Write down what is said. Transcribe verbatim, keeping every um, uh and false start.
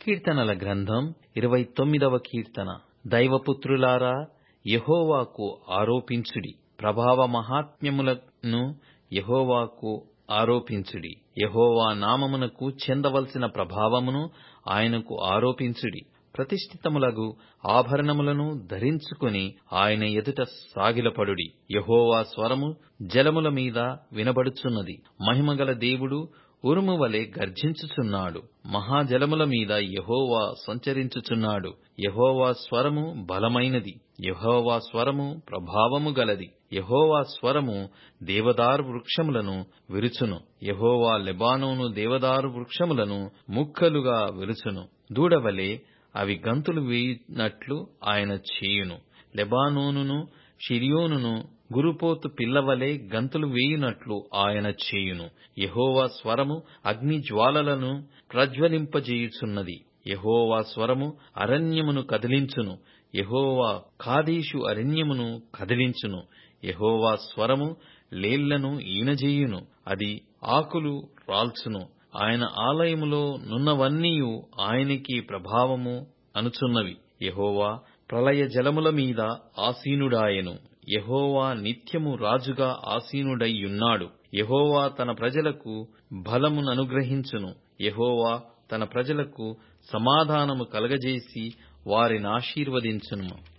కీర్తనల గ్రంథం ఇరవై తొమ్మిదవ కీర్తన. దైవపుత్రులారా, యెహోవాకు ఆరోపించుడి, ప్రభావ మహాత్మ్యములను యెహోవాకు ఆరోపించుడి. యెహోవా నామమునకు చెందవలసిన ప్రభావమును ఆయనకు ఆరోపించుడి. ప్రతిష్ఠితములగు ఆభరణములను ధరించుకొని ఆయన ఎదుట సాగిలపడుడి. యెహోవా స్వరము జలముల మీద వినబడుచున్నది. మహిమగల దేవుడు ఉరుము వలె గర్జించుచున్నాడు. మహాజలముల మీద యెహోవా సంచరించుచున్నాడు. యెహోవా స్వరము బలమైనది. యెహోవా స్వరము ప్రభావము గలది. యెహోవా స్వరము దేవదారు వృక్షములను విరుచును. యెహోవా లెబానోను దేవదారు వృక్షములను ముక్కలుగా విరుచును. దూడవలె అవి గంతులు వేయునట్లు ఆయన చేయును. లెబానోనును షిర్యోనును గురుపోతు పిల్లవలె గంతులు వేయునట్లు ఆయన చేయును. యెహోవా స్వరము అగ్ని జ్వాలలను ప్రజ్వలింపజేయుచున్నది. యెహోవా స్వరము అరణ్యమును కదిలించును. యెహోవా కాదేషు అరణ్యమును కదిలించును. యెహోవా స్వరము లేళ్లను ఈనజేయును. అది ఆకులు రాల్చును. ఆయన ఆలయములో నున్నవన్నీయు ఆయనకి ప్రభావము అనుచున్నవి. యెహోవా ప్రళయ జలముల మీద ఆసీనుడాయెను. యెహోవా నిత్యము రాజుగా ఆసీనుడైయున్నాడు. యెహోవా తన ప్రజలకు బలముననుగ్రహించును. యెహోవా తన ప్రజలకు సమాధానము కలగజేసి వారినాశీర్వదించును.